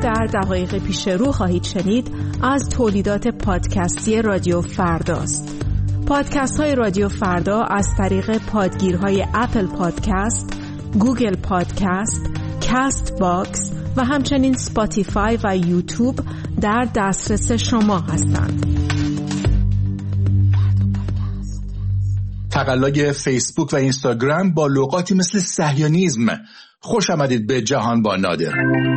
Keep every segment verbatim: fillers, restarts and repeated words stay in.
در دقایق پیش رو خواهید شنید از تولیدات پادکستی رادیو فرداست. پادکست های رادیو فردا از طریق پادگیرهای اپل پادکست، گوگل پادکست، کاست باکس و همچنین اسپاتیفای و یوتیوب در دسترس شما هستند. تقلای فیسبوک و اینستاگرام با لغاتی مثل صهیونیسم. خوش آمدید به جهان با نادر.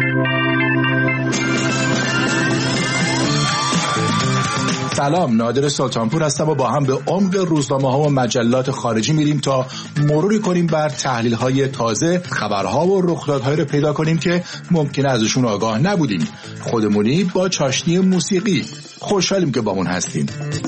سلام، نادر سلطانپور هستم و با هم به عمق روزنامه‌ها و مجلات خارجی میریم تا مروری کنیم بر تحلیل‌های تازه، خبرها و رخدادهایی رو پیدا کنیم که ممکنه ازشون آگاه نبودیم. خودمونی با چاشنی موسیقی. خوشحالیم که با من هستیم.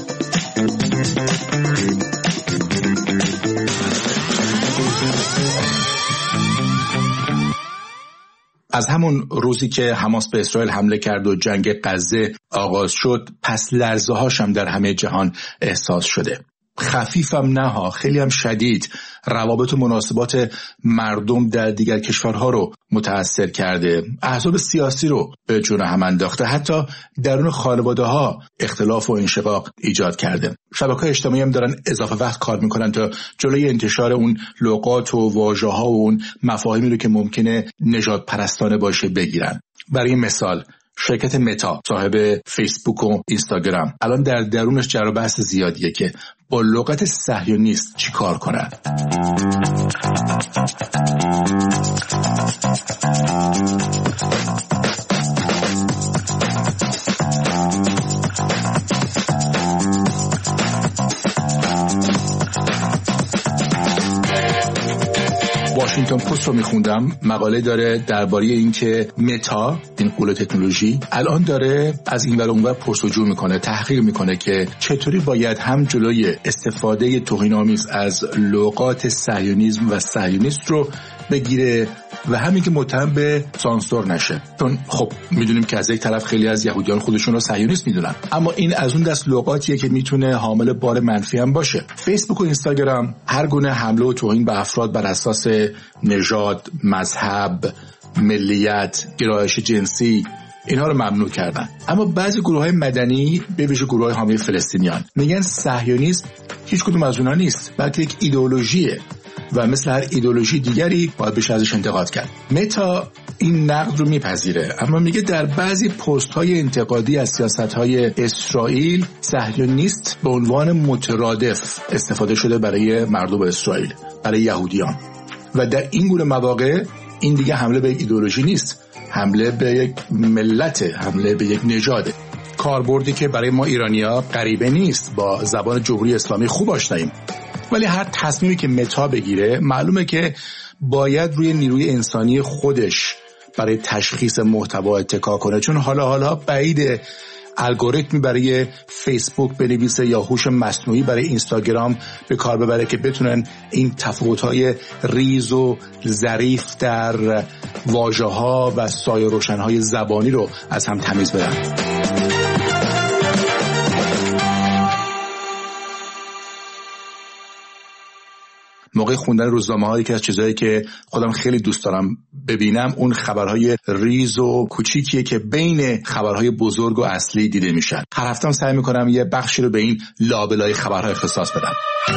از همون روزی که حماس به اسرائیل حمله کرد و جنگ غزه آغاز شد، پس لرزه هاشم در همه جهان احساس شده. خفیفم نه ها، خیلی هم شدید. روابط و مناسبات مردم در دیگر کشورها رو متأثر کرده، احزاب سیاسی رو به جون هم انداخته، حتی درون خانواده ها اختلاف و انشقاق ایجاد کرده. شبکه‌های اجتماعی هم دارن اضافه وقت کار میکنن تا جلوی انتشار اون لغات و واژه‌ها و اون مفاهیمی رو که ممکنه نژاد پرستانه باشه بگیرن. برای مثال شرکت متا صاحب فیسبوک و اینستاگرام الان در درونش جر و بحث زیادیه که با لغت صهیونیست چی کار کنن. واشنگتن پست رو میخوندم، مقاله داره درباره این که متا، این قول تکنولوژی، الان داره از این ور اون ور پرس‌وجو میکنه، تحقیق میکنه که چطوری باید هم جلوی استفاده توهین‌آمیز از لغات صهیونیسم و صهیونیست رو بگیره و همین که متهم به سانسور نشه. چون خب میدونیم که از یک طرف خیلی از یهودیان خودشون رو صهیونیست میدونن، اما این از اون دست لغاتیه که میتونه حامل بار منفی هم باشه. فیسبوک و اینستاگرام هر گونه حمله و توهین به افراد بر اساس نژاد، مذهب، ملیت، گرایش جنسی اینها رو ممنوع کردن. اما بعضی گروه‌های مدنی به ویژه گروه‌های حامی فلسطینیان میگن صهیونیسم هیچ کدوم از اونها نیست، بلکه یک ایدئولوژیه و مثل هر ایدئولوژی دیگری باید بشه ازش انتقاد کرد. متا این نقد رو میپذیره، اما میگه در بعضی پست‌های انتقادی از سیاست‌های اسرائیل صهیونیست به عنوان مترادف استفاده شده برای مردم اسرائیل، برای یهودیان. و در این گونه مواقع این دیگه حمله به ایدئولوژی نیست، حمله به یک ملت، حمله به یک نژاده. کاربردی که برای ما ایرانی‌ها غریبه نیست، با زبان جمهوری اسلامی خوب آشناییم. ولی هر تصمیمی که متا بگیره معلومه که باید روی نیروی انسانی خودش برای تشخیص محتوا اتکا کنه، چون حالا حالا بعید الگوریتمی برای فیسبوک بنویسه یا هوش مصنوعی برای اینستاگرام به کار ببره که بتونن این تفاوت‌های ریز و ظریف در واژه‌ها و سایه روشن‌های زبانی رو از هم تمیز بدن. موقع خوندن روزنامه‌ها یکی از چیزایی که خودم خیلی دوست دارم ببینم اون خبرهای ریز و کوچیکیه که بین خبرهای بزرگ و اصلی دیده میشن. هر هفته‌ام سعی میکنم یه بخشی رو به این لابلای خبرها اختصاص بدم.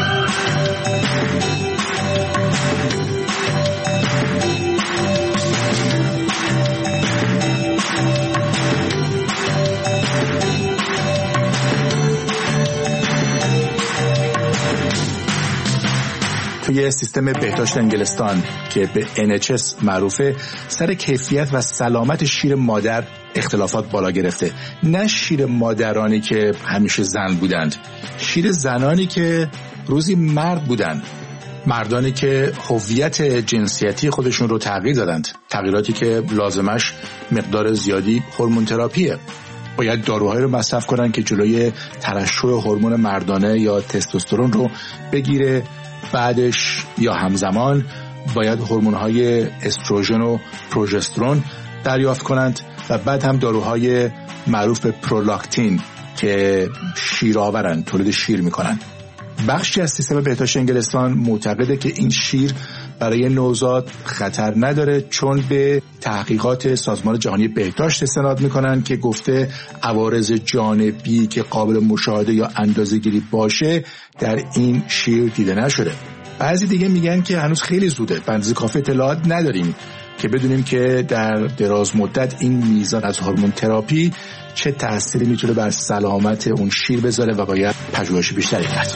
توی سیستم بهداشت انگلستان که به ان اچ اس معروفه، سر کیفیت و سلامت شیر مادر اختلافات بالا گرفته. نه شیر مادرانی که همیشه زن بودند، شیر زنانی که روزی مرد بودند، مردانی که هویت جنسیتی خودشون رو تغییر دادند، تغییراتی که لازمش مقدار زیادی هورمون تراپیه. باید داروهایی رو مصرف کنن که جلوی ترشح هورمون مردانه یا تستوسترون رو بگیره. بعدش یا همزمان باید هورمون‌های استروژن و پروژسترون دریافت کنند و بعد هم داروهای معروف به پرولاکتین که شیرآورن، تولید شیر میکنن. بخشی از سیستم بهداشت انگلستان معتقده که این شیر برای نوزاد خطر نداره، چون به تحقیقات سازمان جهانی بهداشت استناد میکنن که گفته عوارض جانبی که قابل مشاهده یا اندازه‌گیری باشه در این شیر دیده نشده. بعضی دیگه میگن که هنوز خیلی زوده، به اندازه کافی اطلاعات نداریم که بدونیم که در دراز مدت این میزان از هورمون تراپی چه تأثیری میتونه بر سلامت اون شیر بذاره و باید پژوهش بیشتری کرد.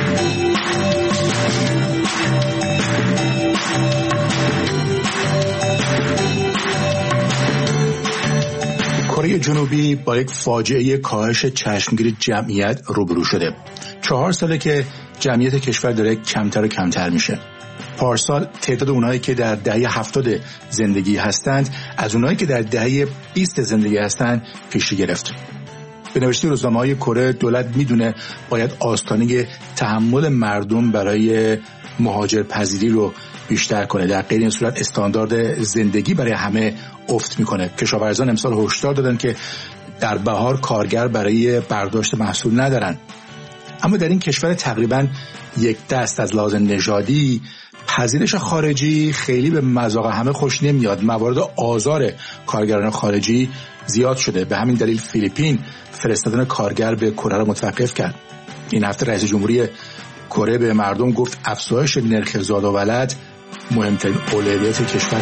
کره جنوبی با یک فاجعه کاهش چشمگیر جمعیت روبرو شده. چهار ساله که جمعیت کشور داره کمتر و کمتر میشه. پارسال تعداد اونایی که در دهه هفتاد زندگی هستند از اونایی که در دهه بیست زندگی هستند پیشی گرفت. به نوشته روزنامه‌های کره، دولت میدونه باید آستانه تحمل مردم برای مهاجرپذیری رو بیشتر کنه. در غیر این صورت استاندارد زندگی برای همه افت میکنه. کشاورزان امسال هشدار دادن که در بهار کارگر برای برداشت محصول ندارن. اما در این کشور تقریباً یک دست از لحاظ نژادی پذیرش خارجی خیلی به مذاق همه خوش نمیاد. موارد آزار کارگران خارجی زیاد شده. به همین دلیل فیلیپین فرستادن کارگر به کره را متوقف کرد. این هفته رئیس جمهوری کره به مردم گفت افزایش نرخ زاد و ولد مهمترین اولویت کشوره.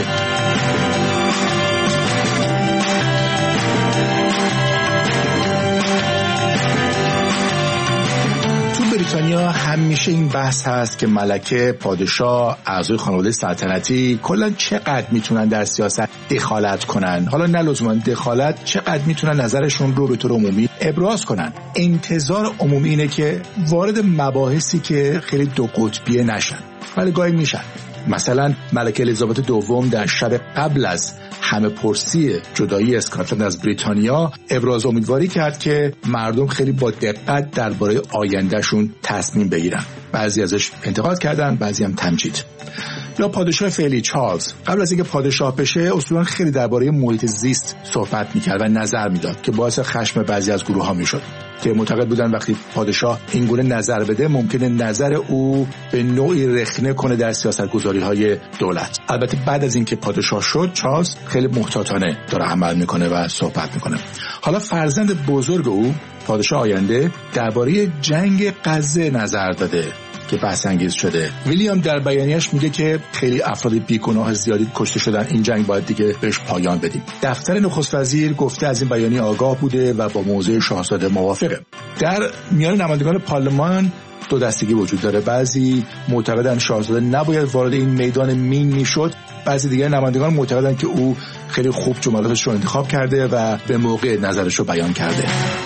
بریتانیا همیشه این بحث هست که ملکه، پادشاه، اعضای خانواده سلطنتی کلا چقدر میتونن در سیاست دخالت کنن. حالا نه لزوما دخالت، چقدر میتونن نظرشون رو به طور عمومی ابراز کنن. انتظار عمومی اینه که وارد مباحثی که خیلی دو قطبیه نشن، ولی گاهی میشن. مثلا ملکه الیزابت دوم در شب قبل از همه پرسی جدایی اسکاتلند از بریتانیا ابراز امیدواری کرد که مردم خیلی با دقت درباره آیندهشون تصمیم بگیرن. بعضی ازش انتقاد کردن، بعضی هم تمجید. یا پادشاه فعلی چارلز قبل از اینکه پادشاه بشه اصولا خیلی درباره محیط زیست صحبت میکرد و نظر میداد که باعث خشم بعضی از گروه ها میشد که معتقد بودن وقتی پادشاه این گونه نظر بده ممکنه نظر او به نوعی رخنه کنه در سیاستگذاری های دولت. البته بعد از اینکه پادشاه شد چارلز خیلی محتاطانه داره عمل میکنه و صحبت میکنه. حالا فرزند بزرگ او پادشاه آینده درباره جنگ غزه نظر داده که بحث انگیز شده. ویلیام در بیانیه‌اش میگه که خیلی افراد بیگناه زیادی کشته شدن، این جنگ باید دیگه بهش پایان بدیم. دفتر نخست وزیر گفته از این بیانیه آگاه بوده و با موضع شاهزاده موافقه. در میان نمایندگان پارلمان دو دستگی وجود داره. بعضی معتقدن شاهزاده نباید وارد این میدان مین میشد، بعضی دیگر نمایندگان معتقدن که او خیلی خوب جملاتش رو انتخاب کرده و به موقع نظرش رو بیان کرده.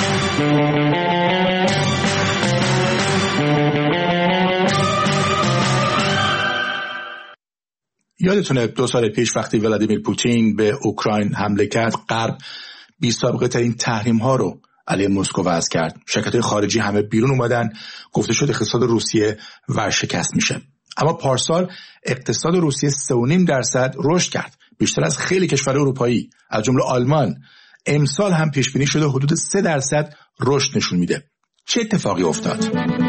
یادتونه دو سال پیش وقتی ولادیمیر پوتین به اوکراین حمله کرد، غرب بی سابقه ترین تحریم ها رو علیه مسکو وضع کرد. شرکت‌های خارجی همه بیرون اومدن، گفته شد اقتصاد روسیه ورشکست میشه. اما پارسال اقتصاد روسیه سه و نیم درصد رشد کرد، بیشتر از خیلی کشور اروپایی از جمله آلمان. امسال هم پیش بینی شده حدود سه درصد رشد نشون میده. چه اتفاقی افتاد؟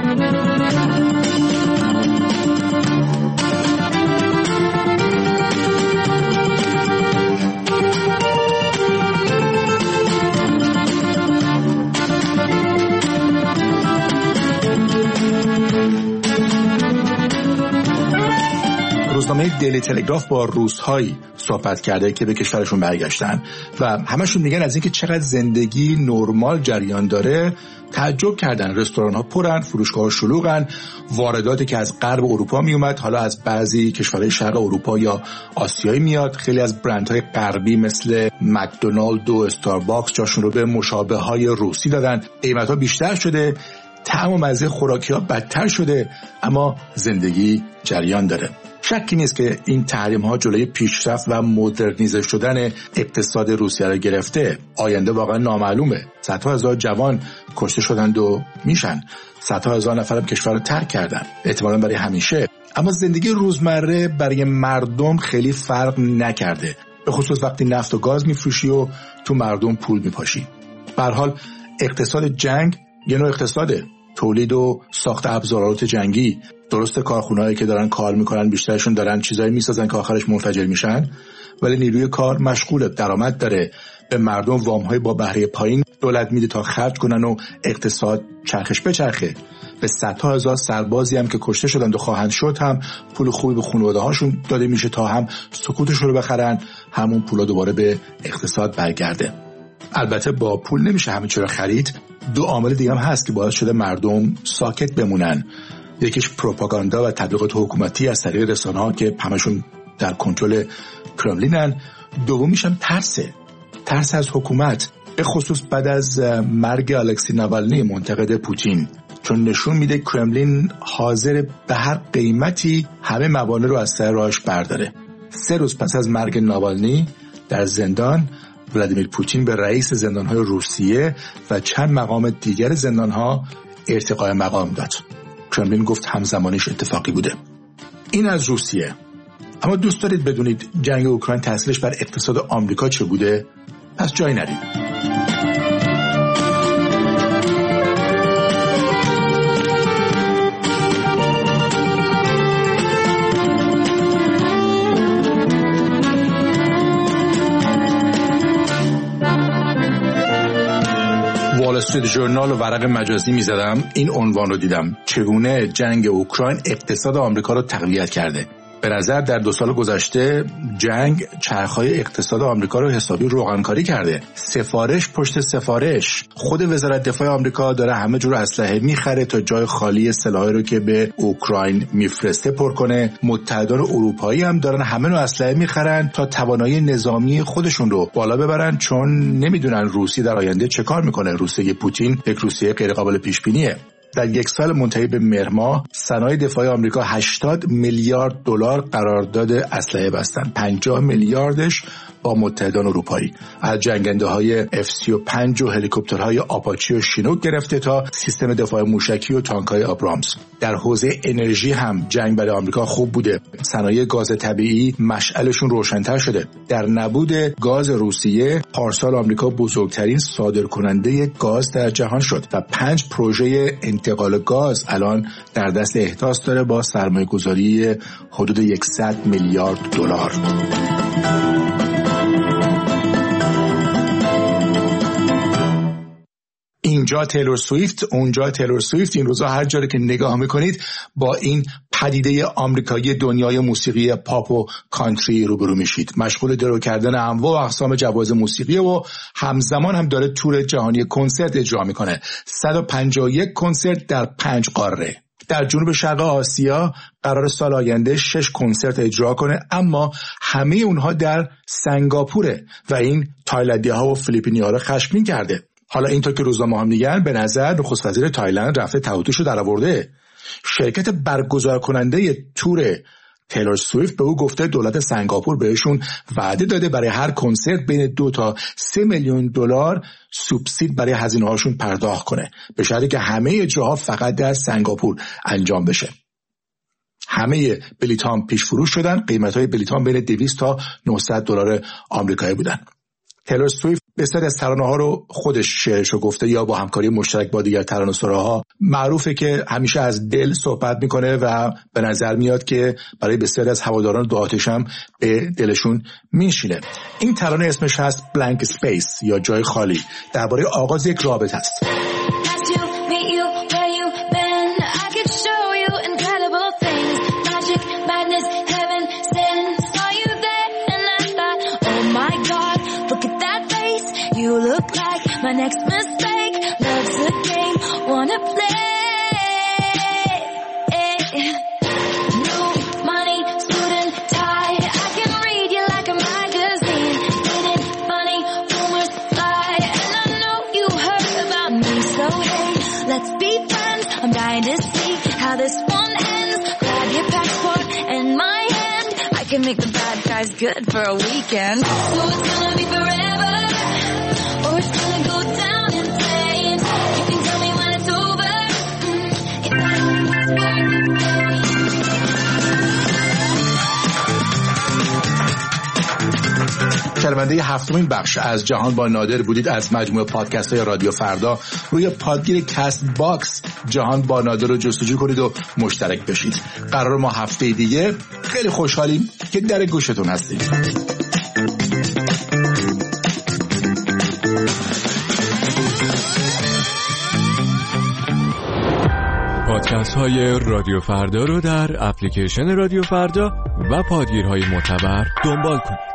روزنامه دیلی تلگراف با روس‌هایی صحبت کرده که به کشورشون برگشتن و همشون میگن از اینکه چقدر زندگی نرمال جریان داره تعجب کردن. رستوران‌ها پرن، فروشگاه‌ها شلوغن، وارداتی که از غرب اروپا میومد حالا از بعضی کشورهای شرق اروپا یا آسیایی میاد. خیلی از برندهای غربی مثل مکدونالد و استارباکس جاشون رو به مشابه‌های روسی دادن. قیمت‌ها بیشتر شده، طعم و مزه خوراکی‌ها بدتر شده، اما زندگی جریان داره. شکی نیست که این تحریم ها جلوی پیشرفت و مدرنیزه شدن اقتصاد روسیه را گرفته. آینده واقعا نامعلومه. صدها هزار جوان کشته شدند و میشن. صدها هزار نفر هم کشور رو ترک کردن، احتمالاً برای همیشه. اما زندگی روزمره برای مردم خیلی فرق نکرده، به خصوص وقتی نفت و گاز میفروشی و تو مردم پول میپاشی. به هر حال اقتصاد جنگ یه نوع اقتصاده. تولید و ساخت ابزارات جنگی. درست کارخونه‌هایی که دارن کار میکنن بیشترشون دارن چیزایی میسازن که آخرش منفجر میشن، ولی نیروی کار مشغوله، درآمد داره، به مردم وام‌های با بهره پایین دولت میده تا خرج کنن و اقتصاد چرخش بچرخه. به صدها هزار سربازی هم که کشته شدند و خواهند شد هم پول خوبی به خانواده‌هاشون داده میشه تا هم سکوتشون رو بخرن، همون پولا دوباره به اقتصاد برگرده. البته با پول نمیشه همه چی رو خرید. دو عامل دیگه هم هست که باعث شده مردم ساکت بمونن. یکیش پروپاگاندا و تبلیغات حکومتی از طریق رسانه‌ها که همشون در کنترل کرملینن. دومیش هم ترسه. ترس از حکومت، به خصوص بعد از مرگ الکسی ناوالنی منتقد پوتین، چون نشون میده کرملین حاضر به هر قیمتی همه موانع رو از سر راهش برداره. سه روز پس از مرگ ناوالنی در زندان، ولادیمیر پوتین به رئیس زندان‌های روسیه و چند مقام دیگر زندان‌ها ارتقای مقام داد. کرملین گفت همزمانیش اتفاقی بوده. این از روسیه. اما دوست دارید بدونید جنگ اوکراین تاثیرش بر اقتصاد آمریکا چه بوده؟ پس جای نرید. وال استریت ژورنال و ورق مجازی می‌زدم، این عنوان رو دیدم: چگونه جنگ اوکراین اقتصاد آمریکا رو تقویت کرده. به نظر در دو سال گذشته جنگ چرخهای اقتصاد آمریکا رو حسابی روغنکاری کرده. سفارش پشت سفارش. خود وزارت دفاع آمریکا داره همه جور اسلحه میخره تا جای خالی سلاحی رو که به اوکراین میفرسته پر کنه. متحدان اروپایی هم دارن همه نوع اسلحه میخرن تا توانایی نظامی خودشون رو بالا ببرن، چون نمیدونن روسیه در آینده چه کار میکنه. روسیه پوتین یک روسیه غیر قابل پیش بینیه. در یک سال منتهی به مهر ماه صنایع دفاعی آمریکا هشتاد میلیارد دلار قرارداد اسلحه بستن، پنجاه میلیاردش با متحدان اروپایی، از جنگنده‌های اف سی و پنج و هلیکوپترهای آپاچی و شینوک گرفته تا سیستم دفاع موشکی و تانک‌های آبرامز. در حوزه انرژی هم جنگ برای آمریکا خوب بوده. صنایع گاز طبیعی مشعلشون روشن‌تر شده. در نبود گاز روسیه پارسال آمریکا بزرگترین صادرکننده گاز در جهان شد و پنج پروژه انتقال گاز الان در دست احداث داره با سرمایه‌گذاری حدود صد میلیارد دلار. اینجا تیلور سویفت، اونجا تیلور سویفت. این روزا هر جایی که نگاه میکنید با این پدیده آمریکایی دنیای موسیقی پاپ و کانتری روبرو میشید. مشغول درو کردن انواع و اقسام جواز موسیقی و همزمان هم داره تور جهانی کنسرت اجرا میکنه. صد و پنجاه و یک کنسرت در پنج قاره. در جنوب شرق آسیا قرار سال آینده شش کنسرت اجرا کنه، اما همه اونها در سنگاپوره و این تایلندی‌ها و فیلیپینی‌ها رو خشمگین کرده. حالا اینطور که روزنامه هم میگن به نظر نخست وزیر تایلند رفته تعهدشو درآورده. شرکت برگزار کننده تور تیلور سویفت به او گفته دولت سنگاپور بهشون وعده داده برای هر کنسرت بین دو تا سه میلیون دلار سوبسید برای هزینه هاشون پرداخت کنه، به شرطی که همه اجراها فقط در سنگاپور انجام بشه. همه بلیط ها پیش فروش شدن. قیمت های بلیط ها بین دویست تا نهصد دلار آمریکایی بودن. تیلور سویفت بسیاری از ترانه‌ها رو خودش شعرشو گفته یا با همکاری مشترک با دیگر ترانه‌سراها. معروفه که همیشه از دل صحبت میکنه و به نظر میاد که برای بسیاری از هواداران دعاتش هم به دلشون میشینه. این ترانه اسمش هست بلانک اسپیس یا جای خالی، درباره آغاز یک رابطه است. You look like my next mistake. Love's a game, wanna play. New money, suit and tie. I can read you like a magazine. Getting funny, rumors fly. And I know you heard about me, so hey, let's be friends. I'm dying to see how this one ends. Grab your passport and my hand. I can make the bad guys good for a weekend. So it's gonna be forever. Or it's gonna go down in flames. You can tell me when it's over. If I کلمه شنونده هفتمین بخش از جهان با نادر بودید از مجموعه پادکست های رادیو فردا. روی پادگیر کست باکس جهان با نادر رو جستجو کنید و مشترک بشید. قرار ما هفته دیگه خیلی خوشحالیم که در گوشتون هستیم. پادکست های رادیو فردا رو در اپلیکیشن رادیو فردا و پادگیرهای معتبر دنبال کنید.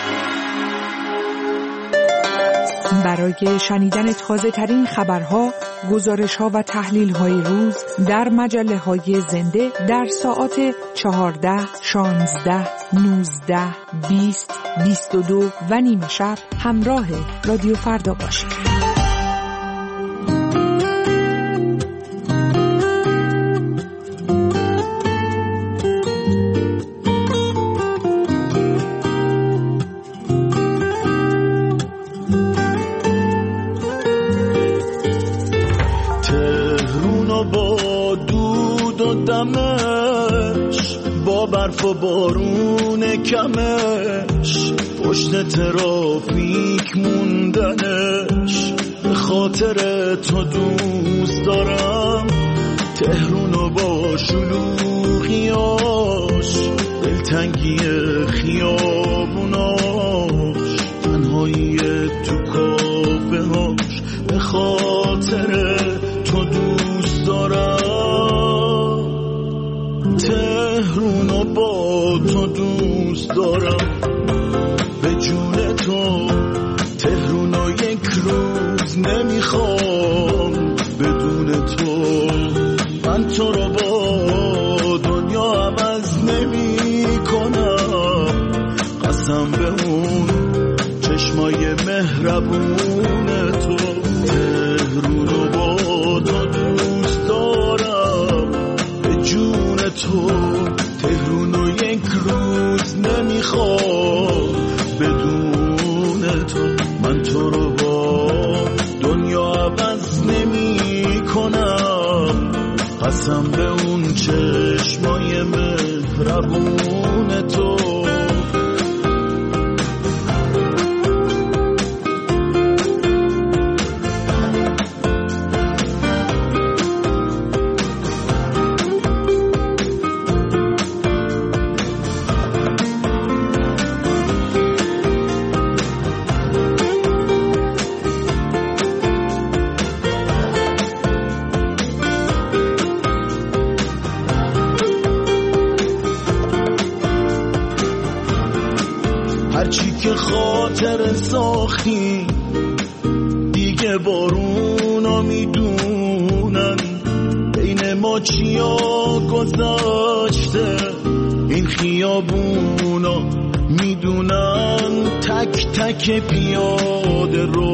برای شنیدن تازه ترین خبرها، گزارش ها و تحلیل های روز در مجله های زنده در ساعات چهارده، شانزده، نوزده، بیست، بیست و دو و نیمه شب همراه رادیو فردا باشید. با برف و بارون کمش، پشت ترافیک موندنش، به خاطر تو دوست دارم تهرونو با شلوغیاش، دلتنگی خیابوناش، تنهایی تو کافه هاش، به خاطر تو دوست دارم تهرونو با تو دوست دارم، به جون تو تهرونو یک روز نمیخوام بدون تو، من تو رو با دنیا عوض نمی کنم، قسم به اون چشمای مهربون تو، تهرونو با تو دوست دارم، به جون تو تهرونو یک روز نمیخوام بدون تو، من تو رو با دنیا عوض نمی کنم، قسم به اون چشمای مهربون تو. هرچی که خاطر ساختی دیگه بارونا میدونن، بین ما چیا گذاشته این خیابونا میدونن، تک تک پیاده رو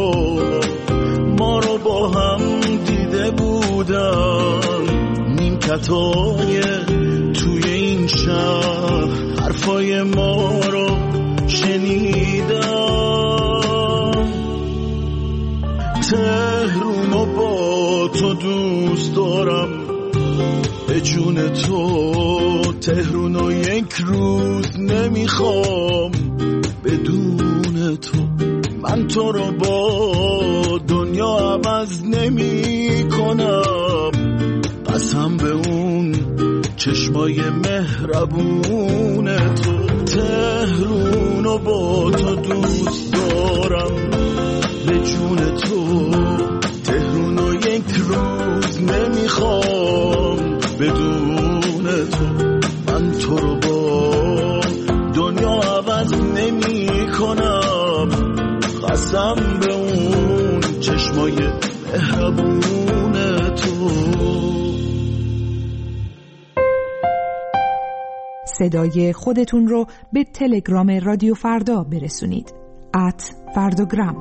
ما رو با هم دیده بودن، نیمکتای توی این شهر حرفای ما رو شنیدم، تهرونو با تو دوست دارم، به جون تو تهرونو یک روز نمیخوام بدون تو، من تو رو با دنیا عوض نمی کنم، قسم به اون چشمای مهربون تو، تهرونو با تو دوست دارم، به جون تو تهرونو یک روز نمیخوام بدون تو، من تو رو با دنیا عوض نمی کنم، قسم به اون چشمای مهربون تو. صدای خودتون رو به تلگرام رادیو فردا برسونید. ات فرداگرام.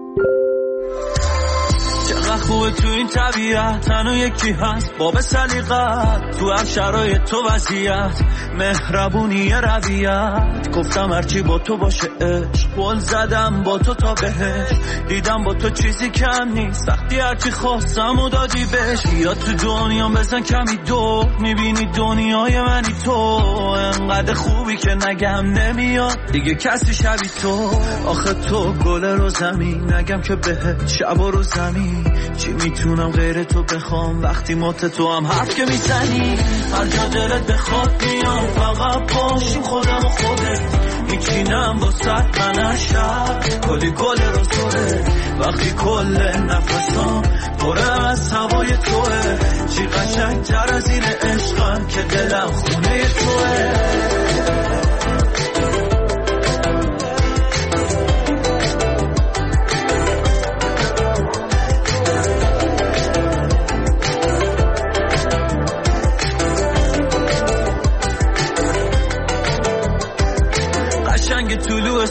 چقدر خوبه تو این طبیعت، تنو یکی هست باب سلیقت، تو هر شرایط تو وضعیت، مهربونی رویت، گفتم هرچی با تو باشه عشق، قول زدم با تو تا بهش، دیدم با تو چیزی کم نیست، وقتی هرچی خواستم و دادی بهش، یا تو دنیا بزن کمی دو، میبینی دنیای منی تو، انقدر خوبی که نگم نمیاد دیگه کسی شبی تو، آخه تو گل رو زمین، نگم که بهت شب و رو زمین، چی میتونم غیر تو بخوام، وقتی مات تو هم حرف که میزنی، هر جا دلت بخواد میام، فقط باشیم خودم و خودت، میچینم با ست من شب، کلی گل رو زوره، وقتی کل نفسام پره از هوای توه، چی قشنگ تر از این عشقم که دلم خونه توه.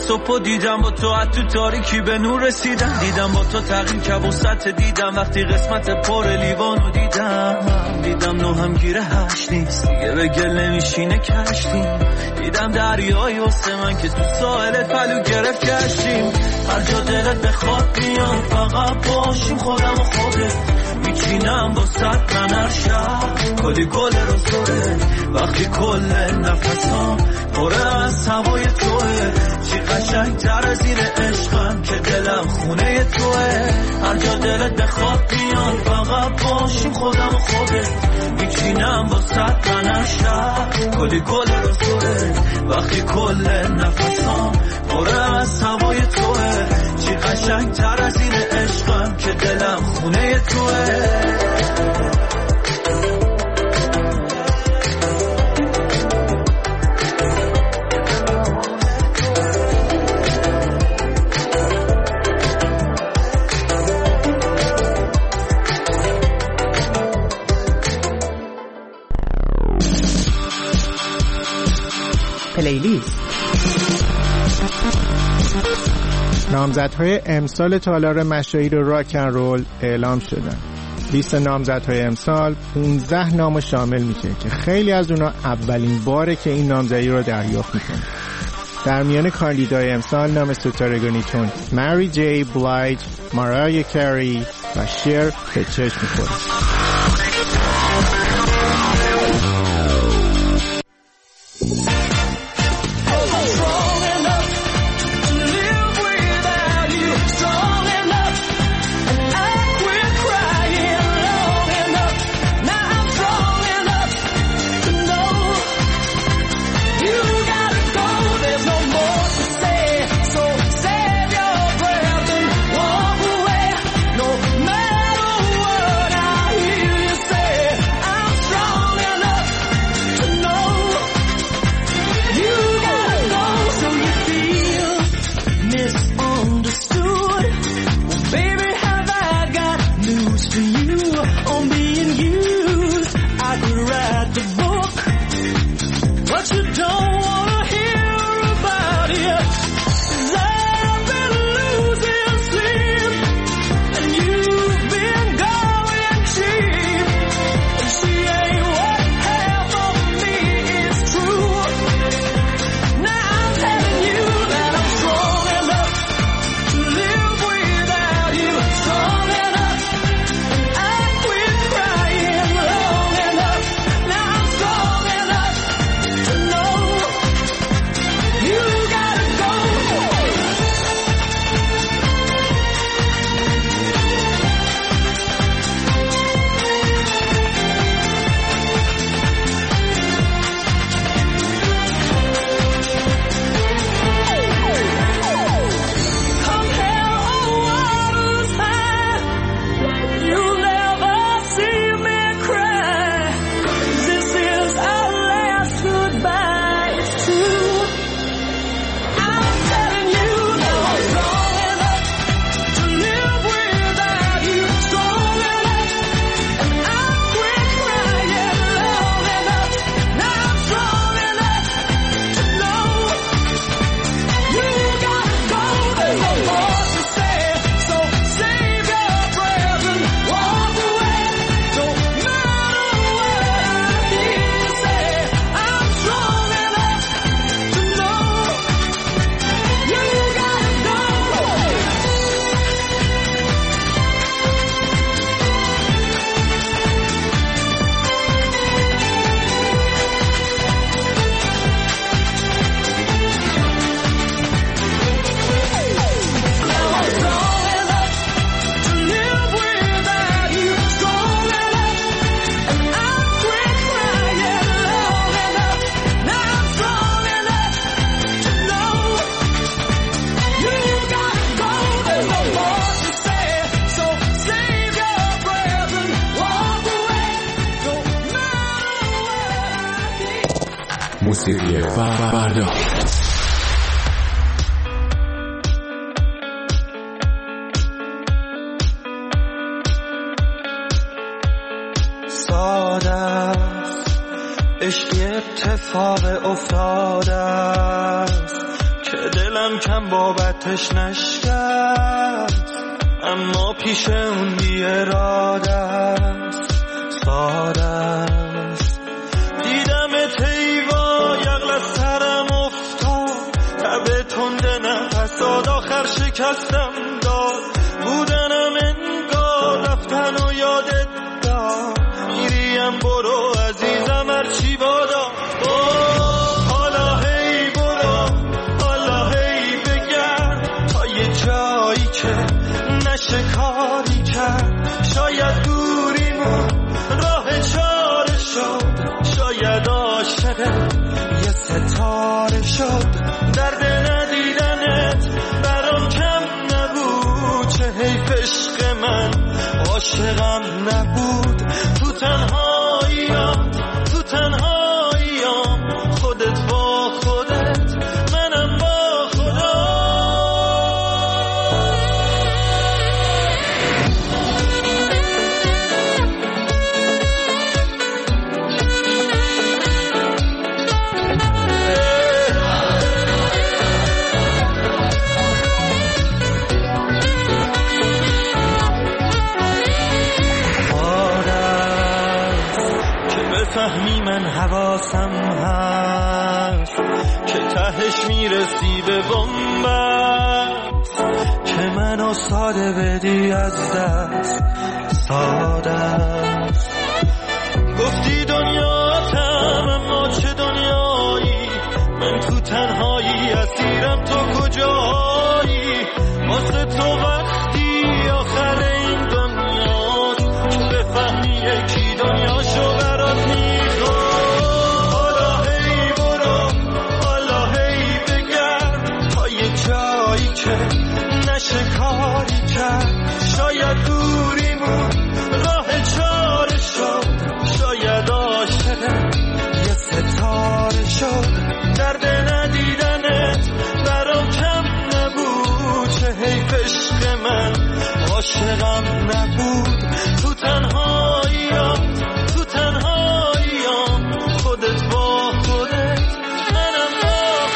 صبح دیدم با تو از تو تاریکی به نور رسیدم، دیدم با تو تغییر که وسط دیدم وقتی قسمت پر لیوانو دیدم، دیدم نو هم گیره هشت نیست دیگه به گل نمیشینه کشتیم، دیدم دریایی واسه من که تو ساحلت پلو گرفت گشتیم، هر جا دلت بخواد بیام فقط باشیم خودم و خودت، میچینم با صد من هر شب کلی گل رو سره، وقتی کل نفسام پره از هوای توه، چی قشنگ تر از این عشقم که دلم خونه توه، هر جا دلت بخواد بیان فقط باشیم خودم و خودت، میچینم با صد من هر شب کلی گل رو سره، وقتی کل نفسام پره از هوای توه، چی قشنگ تر از این عشقم که دلم خونه توه. پلیلیست. نامزدهای امسال تالار مشاهیر راک اند رول اعلام شدن. لیست نامزدهای امسال پانزده نامو شامل میشه که خیلی از اونا اولین باره که این نامزدی رو دریافت میکنن. در میان کاندیدای امسال نام ستارگانیتون مری جی بلایج، ماریا کری و شیر به چشم میخوره. موسیقی فردا. ساده است عشق اتفاق افتاده است که دلم کم بابتش نشکست، اما پیش اون بی اراده است، ساده است. دیدم تیوا یغل از سرم افتاد، تب تنده نفس داد، آخر شکستم داد. بودنم انگار رفتن و یادت داد، میریم برو عزیزم هرچی بادا. حالا هی برو، حالا هی بگرد تا یه جایی که نشه کاری کرد. شاید دوریمون راه چاره شد، شاید عاشق یه ستاره شد. درد ندیدنت برام کم نبود، چه حیف عشق من عاشقم نبود. تو تنهاییام، تو تنهاییام، خودت با خودت، منم با خدا. فهمی من حواسم هست که تهش میرسی به بنبست، که منو ساده بدی از دست، ساده است. گفتی دنیاتم اما چه دنیایی، من تو تنهایی اسیرم، تو کجایی؟ واسه تو وقتی آخر این دنیاست که بفهمی یکی دنیاشو برات میخواد. حالا هی برو، حالا هی بگرد تا یه جایی که نشه کاری کرد. شاید دوریمون راه چاره شد، شاید عاشق یه ستاره شد. درد ندیدنت برام کم نبود، چه حیف عشق من عاشقم نبود. تو تنهاییام، تو تنهاییام، خودت با خودت، منم با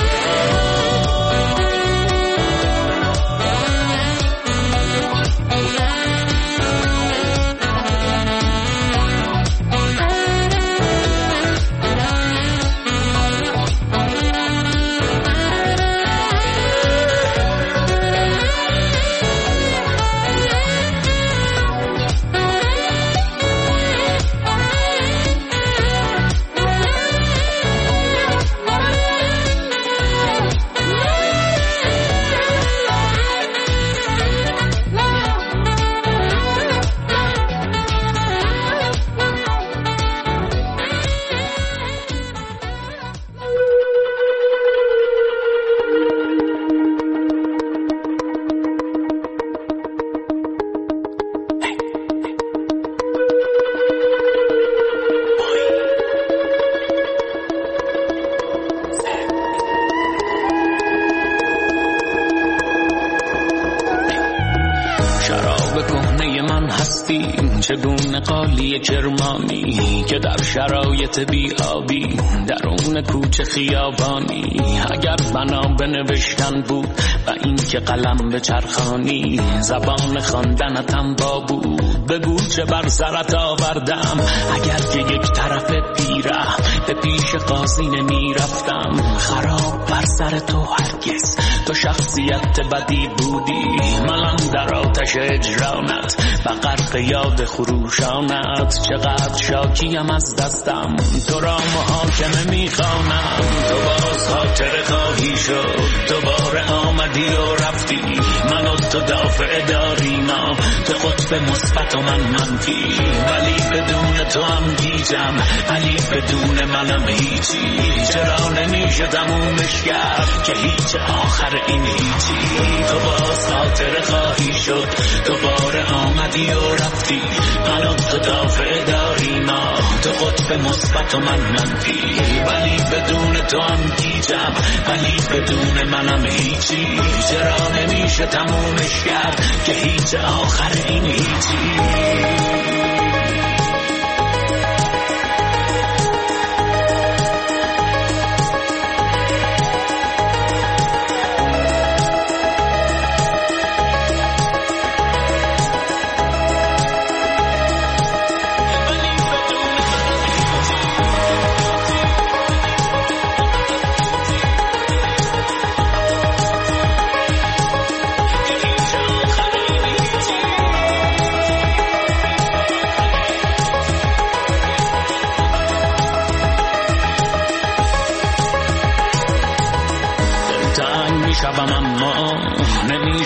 چگونه قالی کرمانی که در شرایط بیابی درون کوچه خیابانی. اگر بنا بنوشتن بود و این که قلم به چرخانی، زبان خواندنتم با بود بگو چه بر سرت آوردم. اگر که یک طرف پیره به پیش قاضی نمی رفتم، خراب بر سر تو هرگز تو شخصیت بدی بودی. منم در آتش اجرانت و غرق یاد خروشانت، چقدر شاکیم از دستم تو را محاکمه میخوانم. تو باز خاطر خواهی شد، دوباره آمدی و رفتی، من و تو دافع داری ما، تو قطب مثبت و من منفی. ولی بدون تو هم گیجم، ولی بدون منم هیچی. چرا نمیشه تمومش کرد که هیچ آخر این هیچی. تو باز خاطر خواهی شد، دوباره آمدی و رفتی، من و تو دافع داری ما، تو قطب مثبت و من منفی. ولی بدون تو هم گیجم، ولی بدون منم هیچی. چرا نمیشه تمومش کرد که هیچ آخر این هیچی.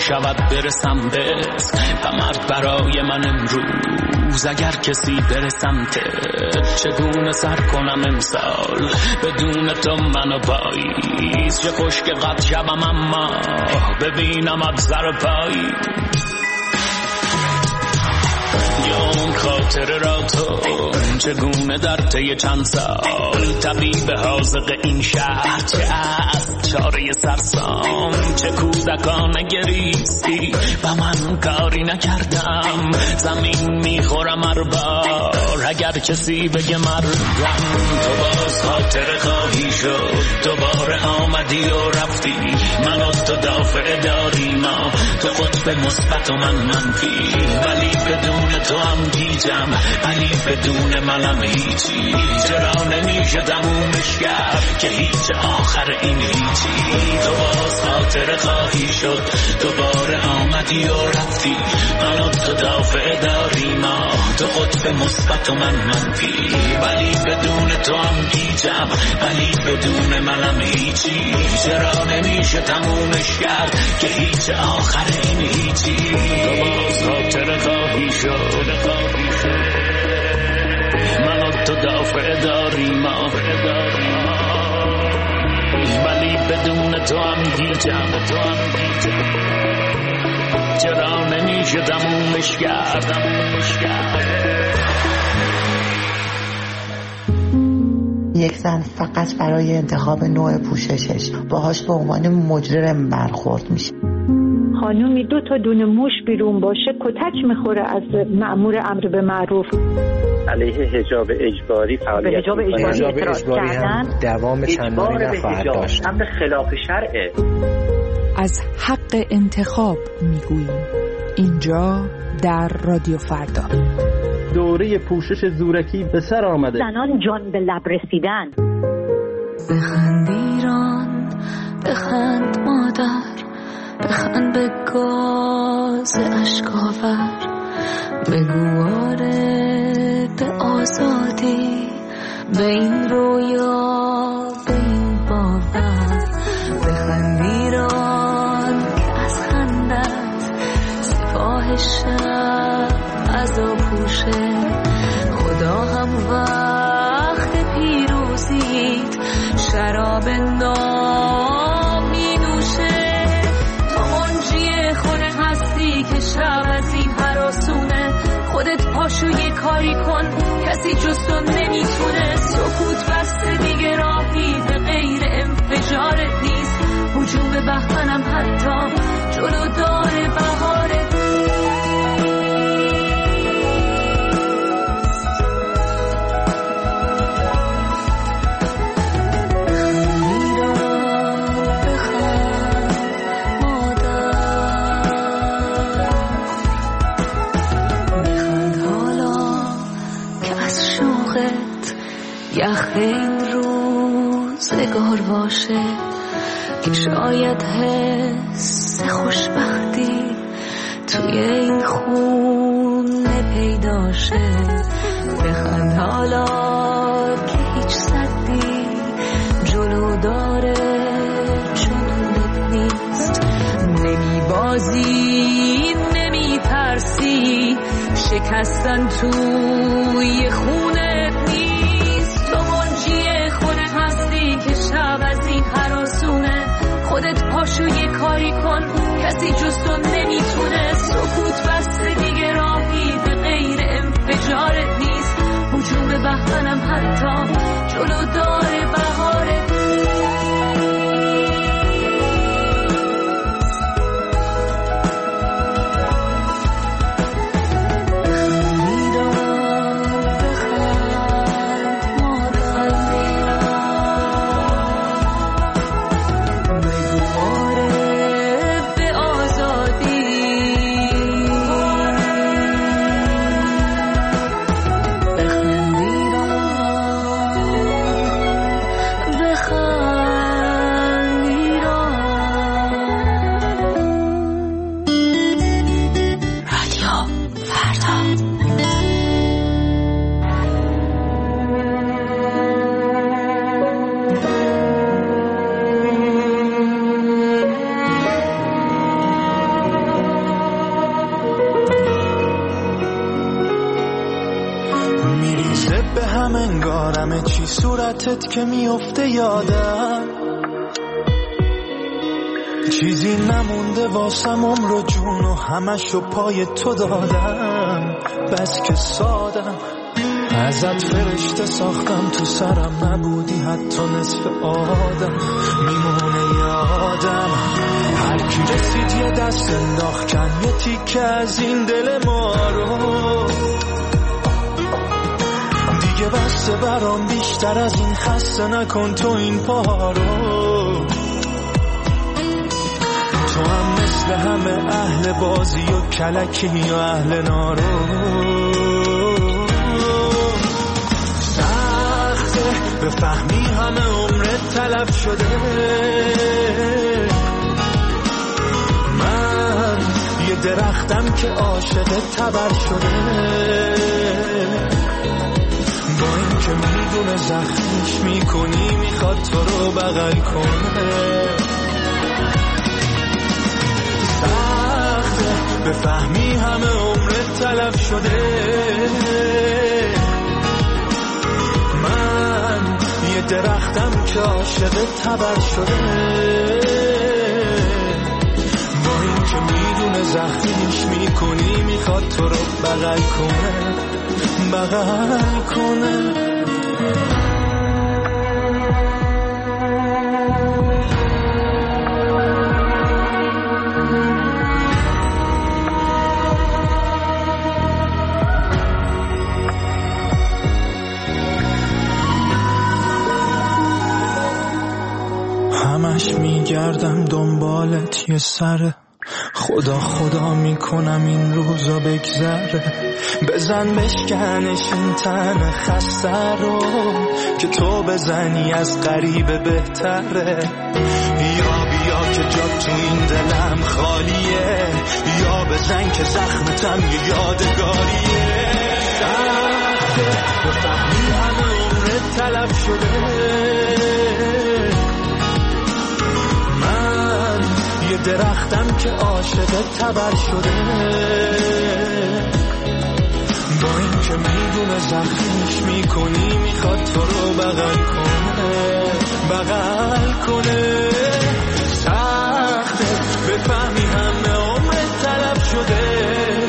شود برسم بهت. قمر برای من امروز اگر کسی برسم ته، چگونه سر کنم امسال بدون تو منو پاییز. چه خوش که قد شبم اما ببینم ابزر پاییز. یوم خاطر را تو چگونه در طی چند سال طبیب حاذق این شهر، چه از چاره سرسام چه کودکانه گریستی و من کاری نکردم. زمین میخورم هر بار اگر کسی بگه مردم. تو باز خاطر خواهی شد دوباره آمدی و رفتی، من و تو دافع داری ما تو قطب مثبت و من منفی. ولی بدون تو هم گیجم، ولی بدون منم هیچی. چرا نمیشه تمومش کرد که هیچ آخر این هیچی. تو باز خاطر خواهی شد دوباره آمدی و رفتی، من و تو دافع داری ما تو قطب مثبت و من منفی. ولی بدون تو هم گیجم، ولی بدون منم هیچی. چرا نمیشه تمومش کرد که هیچ آخر این هیچی. تو باز خاطر خواهی شد من و تو دافع داری ما، ولی بدون تو هم گیجم. چرا نمیشه تمومش کردم. یک زن فقط برای انتخاب نوع پوششش باهاش به عنوان مجرم برخورد میشه. خانومی دو تا دونه موش بیرون باشه کتک میخوره از مأمور امر به معروف. علیه حجاب اجباری فعالیت حجاب اجباری اعتراض کردن دوام چندانی نخواهد داشت. امر خلاف شرعه. از حق انتخاب میگوییم اینجا در رادیو فردا. دوره پوشش زورکی به سر آمده. زنان جان به لب رسیدن. بخند ایران، بخند مادر، بخند به گاز اشکاور، بگو آره به آزادی، به این رویا، به این باور. بخند ایران که از خندت سپاه شب عذا پوشه. خدا هم وقت پیروزیت شراب نام می نوشه. تو منجی خونه هستی که شب از این هراسونه. خودت پاشو یه کاری کن کسی جز تو نمیتونه. سکوت بسته دیگه راهی به غیر انفجارت نیست. هجوم بهمنم حتی جلو داره بهارت. یخ این روزگار باشه که شاید حس خوشبختی توی این خونه پیدا شه. بخند حالا که هیچ صدی جلو داره جنونت نیست. نمی بازی نمی ترسی شکستن توی خونت نیست. تو منجی خونه هستی که شب از این هراسونه. خودت پاشو یه کاری کن کسی جز تو نمیتونه. سکوت بسته دیگه راهی به غیر انفجارت نیست. هجوم بهمنم حتی جلو داره بهارت. انگارمه چی صورتت که میفته یادم، چیزی نمونده واسم عمر و جون و همشو پای تو دادم. بس که سادم ازت فرشته ساختم، تو سرم نبودی حتی نصف آدم. میمونه یادم هر کی رسید یه دست انداخت کن یه تیکه از این دل ما رو. دیگه بسته برام بیشتر از این خسته نکن تو این پا رو. تو هم مثل همه اهل بازی و کلکی و اهل نارو. سخته بفهمی همه عمرت تلف شده، من یه درختم که عاشق تبر شده. با این که میدونه زخمش میکنی میخواد تو رو بغل کنه. بفهمی همه عمرت تلف شده، من یه درختم که عاشق تبر شده. با این که میدونه زخمیش میکنی میخواد تو رو بغل کنه، بغل کنه. همش میگردم دنبالت یه سره، خدا خدا میکنم این روزا بگذره. بزن بشکنش این تن خسته رو که تو بزنی از غریبه بهتره. یا بیا که جا تو این دلم خالیه، یا بزن که زخمتم یه یادگاریه. سخته بفهمی همه عمرت تلف شده، یه درختم که عاشق تبر شده. با این که میدونه زخمیش میکنی میخواد تو رو بغل کنه، بغل کنه. سخته بفهمی همه عمرت تلف شده،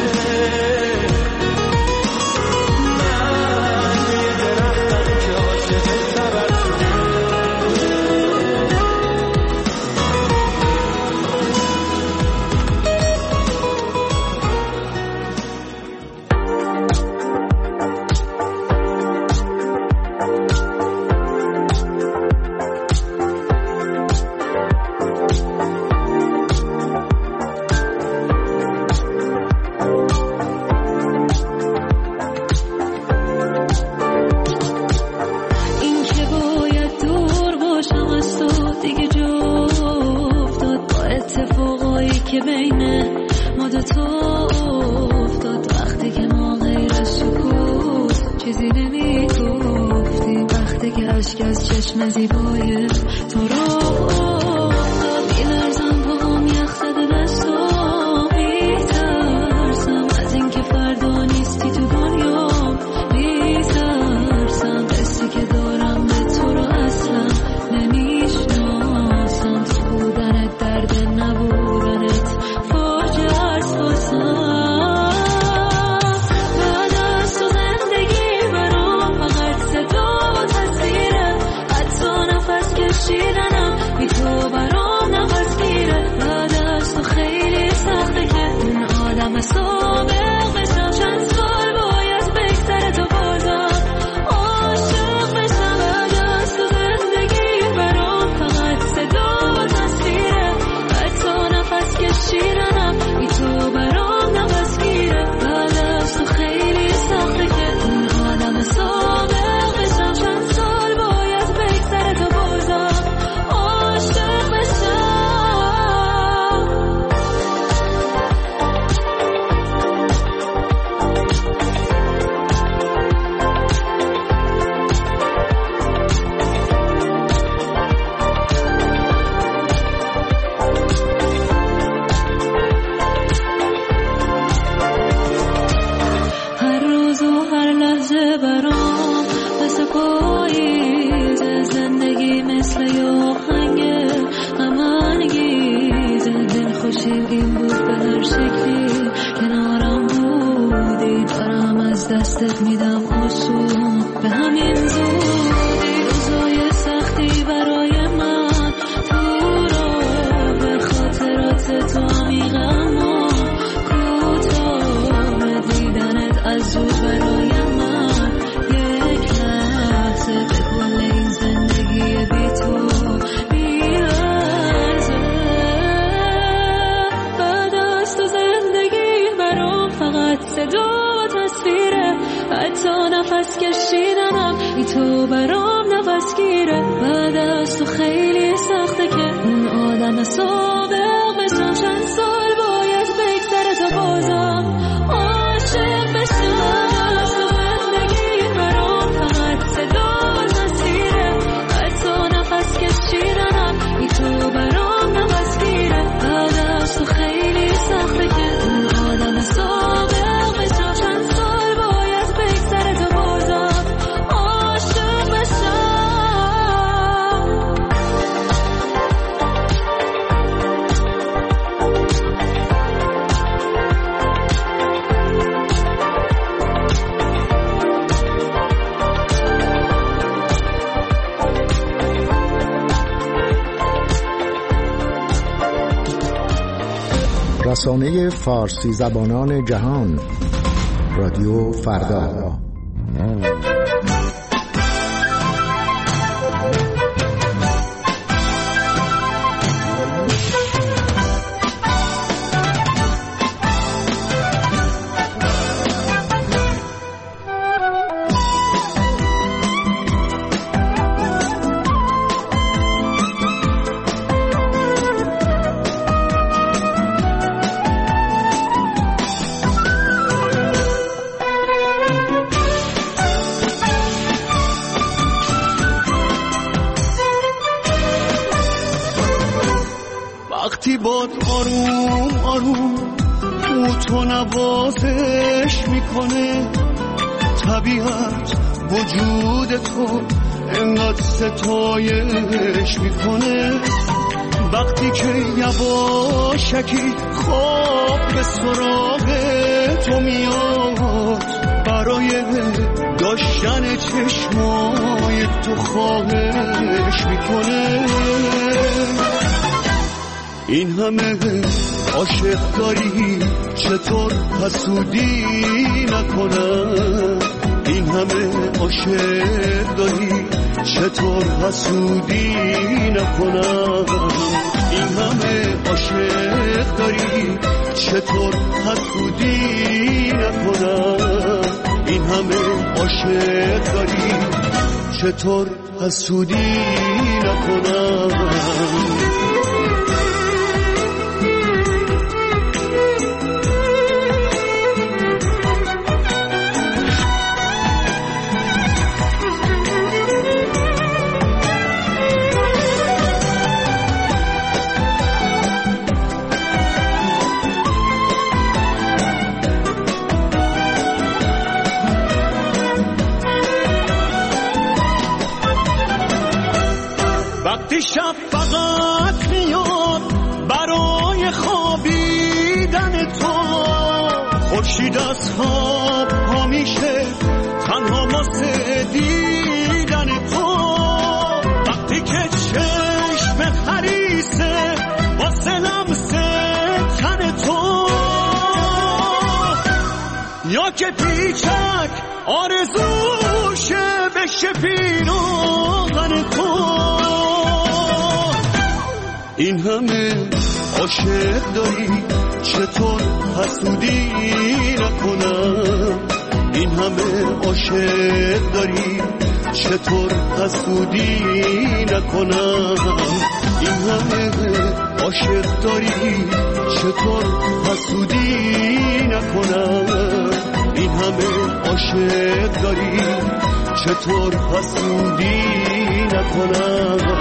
من یه درختم که عاشق تبر شده. کشیدنم بی تو دستت میدم آسون به همین زودی روزای سختی برای من تو را به خاطرات تو عمیق اما کوتاه دیدنت از زود برای من یک لحظه به کل این زندگی بی تو میارزه. بعد از تو زندگی برام فقط صدا و تصویره، حتی نفس کشیدنم ای تو برام نفس گیره. بعد از تو خیلی سخته که اون آدم سابق بشم، چند سال باید بگذره تا بازم عاشق بشم. از تو زندگی برام فقط صدا و تصویره، حتی نفس کشیدنم ای تو برام نفس گیره. بعد از تو خیلی سخته که اون آدم سابق بشم، چند سال باید بگذره تا بازم عاشق بشم. رسانه فارسی زبانان جهان رادیو فردا. وقتی باد آروم آروم او تو نوازش میکنه، طبیعت وجود تو انقدر ستایش میکنه. وقتی که یواشکی خواب به سراغ تو میاد، برای داشتن چشمای تو خواهش میکنه. این همه عاشق داری چطور حسودی نکنم، این همه عاشق داری چطور حسودی نکنم، این همه عاشق داری چطور حسودی نکنم، این همه عاشق داری چطور حسودی نکنم. وقتی شب فقط میاد برای خوابیدن تو، خورشید از خواب پا میشه تنها واسه دیدن تو. وقتی که چشم خریسه واسه لمس تن تو، یا که پیچک آرزوشه بشه پیراهن تو. این همه عاشق داری چطور حسودی نکنم، این همه عاشق داری چطور حسودی نکنم، این همه عاشق داری چطور حسودی نکنم، این همه عاشق داری چطور حسودی نکنم.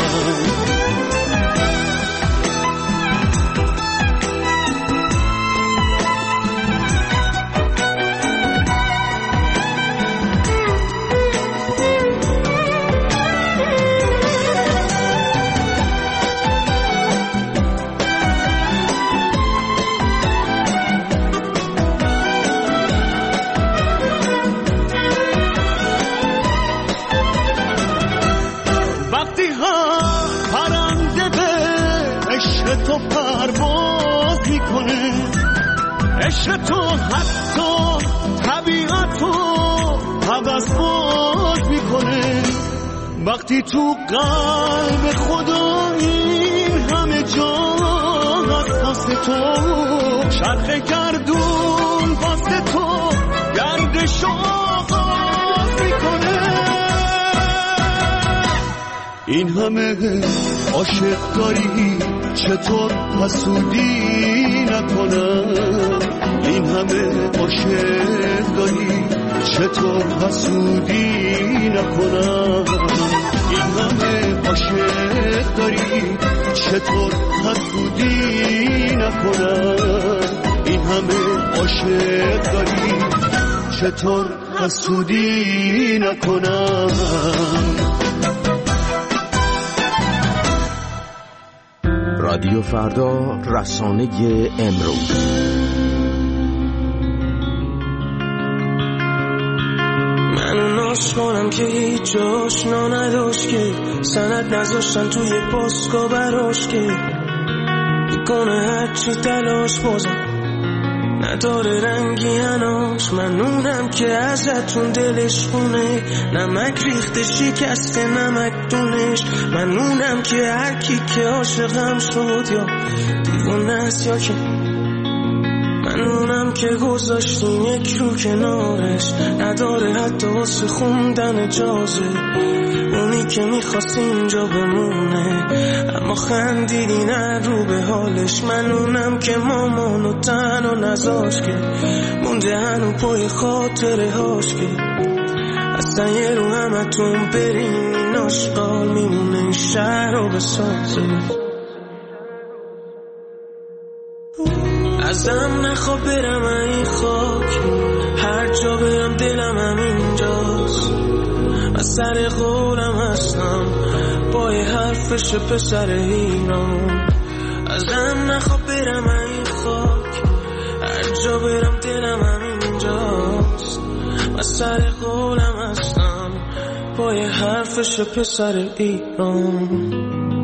عشق تو پرواز میکنه، عشق تو حتی طبیعت رو حوض باز میکنه. وقتی تو قلب خدا این همه جا هست واسه تو، چرخ گردون واسه تو گردش آغاز میکنه. این همه عاشق داری چطور حسودی نکنم، این همه عاشق داری چطور حسودی نکنم، این همه عاشق داری چطور حسودی نکنم، این همه عاشق داری چطور حسودی نکنم. رادیو فردا، رسانه امروز. من ناش کنم که هیچ آشنا نداشت، که سند نذاشتن توی پاسگاه براش، که میکنه هرچی تلاش بازم نداره رنگی هناش. منونم که ازتون دلش خونه، نمک ریخته شکسته نمک دونش. منونم که هر کی که عاشقم شد یا دیوونه است یا که، منونم که گذاشتیم یک رو کنارش، نداره حتی واسه خوندن اجازه. اونی که میخواست اینجا بمونه اما خندیدی نه رو به حالش. منونم که مامانو تنها نذاش، که مونده هنو پای خاطره هاش، که اصلا یه رو همتون بریم این آشقال میمونه این شهر رو بسازه. ازم نخواب برم این خاک، هر جا برم دلم هم اینجاست. من سر قولم هستم با یه حرفش پسر ایران. ازم نخواب برم این خاک، هر جا برم دلم هم اینجاست. من سر قولم هستم با یه حرفش پسر ایران.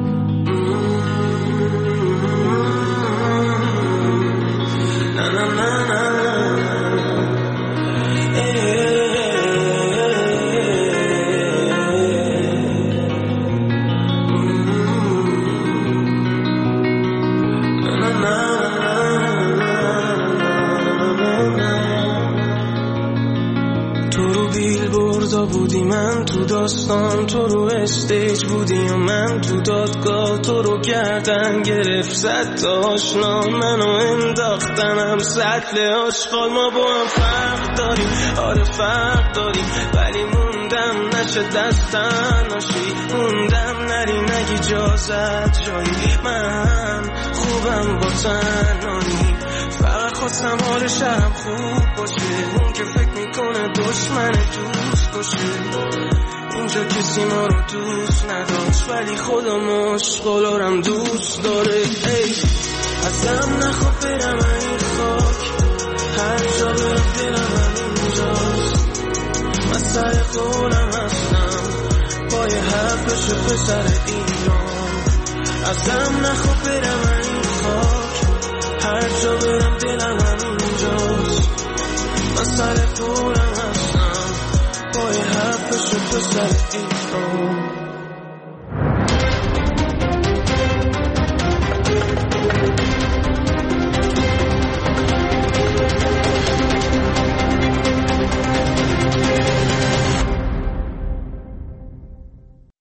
بودی من تو داستان، تو رو استیج بودی و من تو دادگاه. تو رو گردن گرفت زد تا آشنا، منو انداختنم سطل آشغال. ما با هم فرق داریم، آره فرق داریم، ولی موندم نشه دستن ناشی. موندم نری نگی اجازت جایی، من خوبم با تنهایی. فقط خواستم حال شهرم خوب باشه، اون که فکر میکنه دشمن دوست باشه. اینجا کسی ما رو دوست نداشت ولی خدا مشغولارم دوست داره. ای ازم نخواب برم این خاک، هر جا برم دلم هم اینجاست. من سر قولم هستم با یه حرفش پسر ایران. ازم نخواب برم این خاک، هر جا برم دلم هم اینجاست. من سر قولم هستم با یه حرفش پسر ایران.